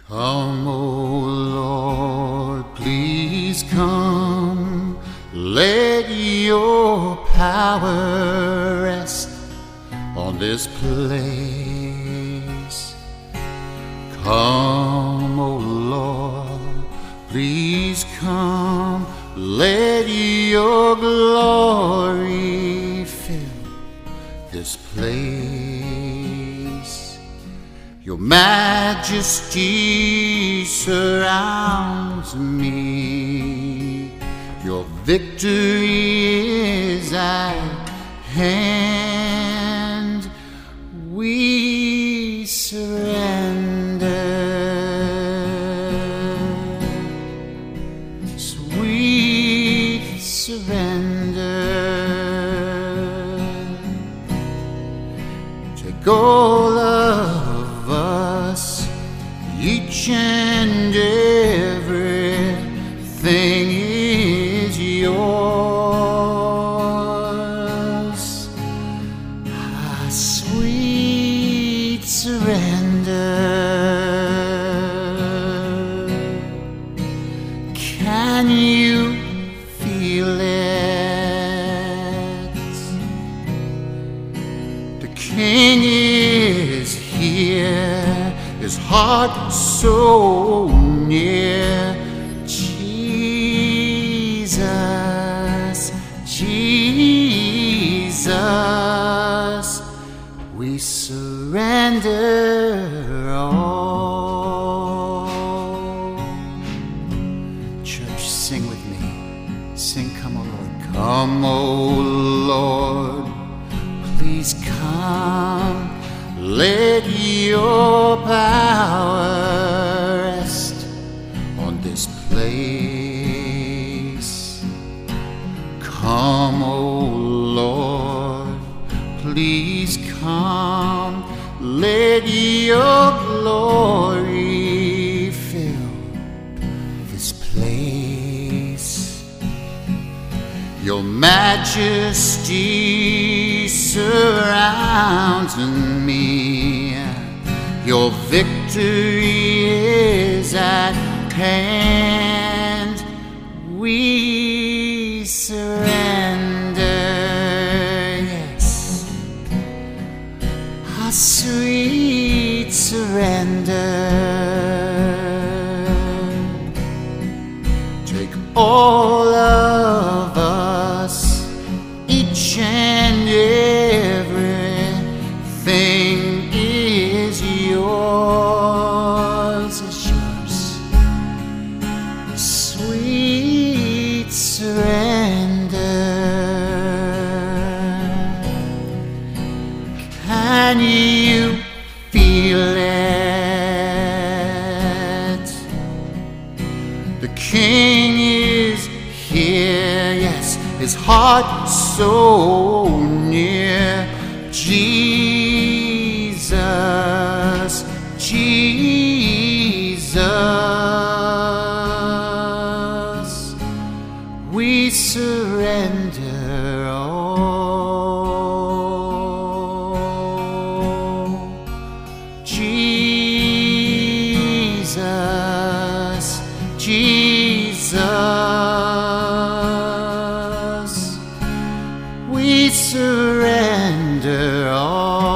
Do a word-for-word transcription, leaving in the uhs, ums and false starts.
Come, O Lord, please come. Let your power rest on this place. Come, O Lord, please come. Let your glory fill this place. Your majesty surrounds me. Your victory is at hand. We surrender. Sweet surrender. Take all of us, each and everything is yours. Ah, sweet surrender. Can you feel it? The King is here, his heart so near. Jesus, Jesus, we surrender all. Church, sing with me. Sing, come, O Lord. Come, O Lord, please come. Let your power rest on this place. Come, O Lord, please come. Let your glory fill this place. Your majesty surrounds me. Your victory is at hand. We surrender, yes, a sweet surrender. Take all of us, each and everything is yours, is yours. Sweet surrender. Can you feel it? The King is here, yes, his heart so near. Jesus, Jesus, we surrender all. Jesus, Jesus, we surrender all.